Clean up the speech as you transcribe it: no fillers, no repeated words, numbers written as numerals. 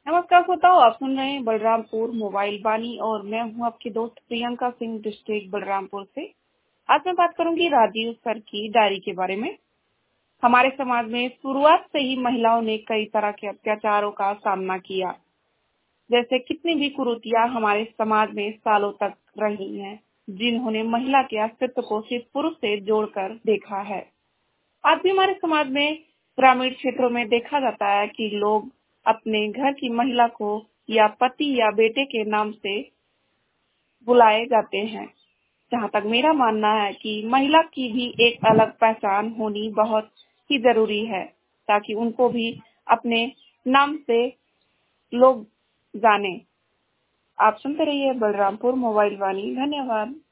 नमस्कार श्रोताओ, आप सुन रहे हैं बलरामपुर मोबाइल वाणी और मैं हूं आपकी दोस्त प्रियंका सिंह डिस्ट्रिक्ट बलरामपुर से। आज मैं बात करूंगी राजीव सर की डायरी के बारे में। हमारे समाज में शुरुआत से ही महिलाओं ने कई तरह के अत्याचारों का सामना किया। जैसे कितनी भी कुरीतियां हमारे समाज में सालों तक रही हैं, जिन्होंने महिला के अस्तित्व को सिर्फ पुरुष से जोड़कर देखा है। आज भी हमारे समाज में ग्रामीण क्षेत्रों में देखा जाता है कि लोग अपने घर की महिला को या पति या बेटे के नाम से बुलाए जाते हैं। जहाँ तक मेरा मानना है कि महिला की भी एक अलग पहचान होनी बहुत ही जरूरी है, ताकि उनको भी अपने नाम से लोग जाने। आप सुनते रहिए बलरामपुर मोबाइल वाणी। धन्यवाद।